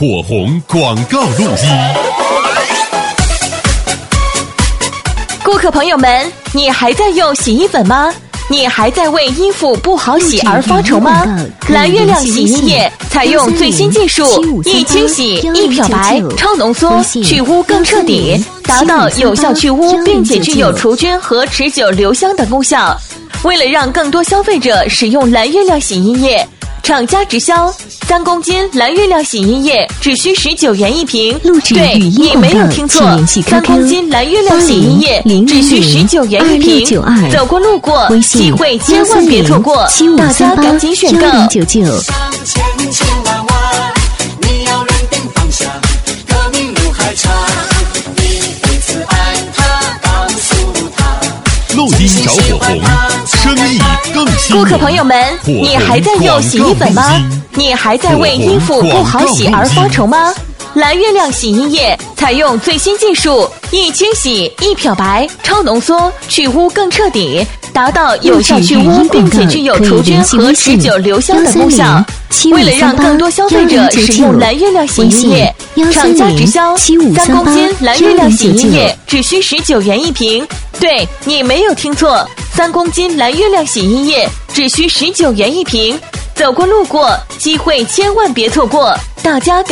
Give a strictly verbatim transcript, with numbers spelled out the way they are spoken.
火红广告录音。 顾客朋友们，你还在用洗衣粉吗？你还在为衣服不好洗而发愁吗？蓝月亮洗衣液采用最新技术，一清洗一漂白，超浓缩，去污更彻底，达到有效去污，并且具有除菌和持久留香的功效。为了让更多消费者使用蓝月亮洗衣液，厂家直销三公斤蓝月亮洗衣液只需十九元一瓶。对，你没有听错，三公斤蓝月亮洗衣液只需十九元一瓶。走过路过，机会千万别错过，大家赶紧选购。 录音找火红，生意更兴隆。 顾客朋友们，你还在用洗衣粉吗？你还在为衣服不好洗而发愁吗？蓝月亮洗衣液采用最新技术，一清洗一漂白，超浓缩，去污更彻底，达到有效去污，并且具有除菌和持久留香的功效。为了让更多消费者使用蓝月亮洗衣液，厂家直销三公斤蓝月亮洗衣液只需十九元一瓶。对，你没有听错，三公斤蓝月亮洗衣液只需十九元一瓶。走过路过，机会千万别错过，大家赶